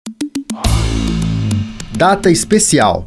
Data especial.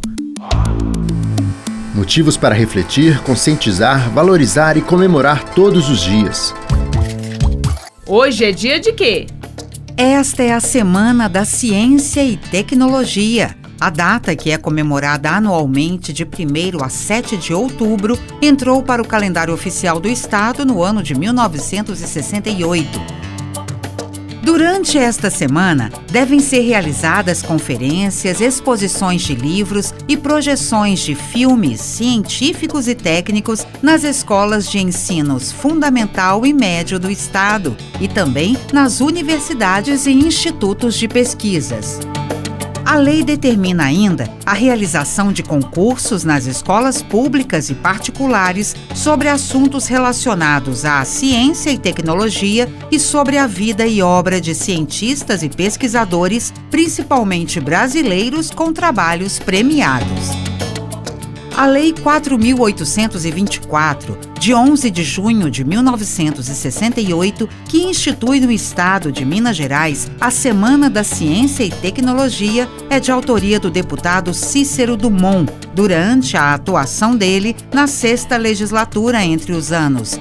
Motivos para refletir, conscientizar, valorizar e comemorar todos os dias. Hoje é dia de quê? Esta é a Semana da Ciência e Tecnologia. A data, que é comemorada anualmente de 1º a 7 de outubro, entrou para o calendário oficial do Estado no ano de 1968. Durante esta semana, devem ser realizadas conferências, exposições de livros e projeções de filmes científicos e técnicos nas escolas de ensinos fundamental e médio do Estado e também nas universidades e institutos de pesquisas. A lei determina ainda a realização de concursos nas escolas públicas e particulares sobre assuntos relacionados à ciência e tecnologia e sobre a vida e obra de cientistas e pesquisadores, principalmente brasileiros, com trabalhos premiados. A Lei 4.824, de 11 de junho de 1968, que institui no Estado de Minas Gerais a Semana da Ciência e Tecnologia, é de autoria do deputado Cícero Dumont, durante a atuação dele na 6ª legislatura entre os anos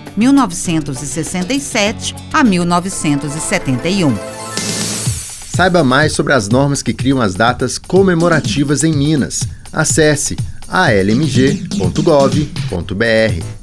1967 a 1971. Saiba mais sobre as normas que criam as datas comemorativas em Minas. Acesse almg.gov.br.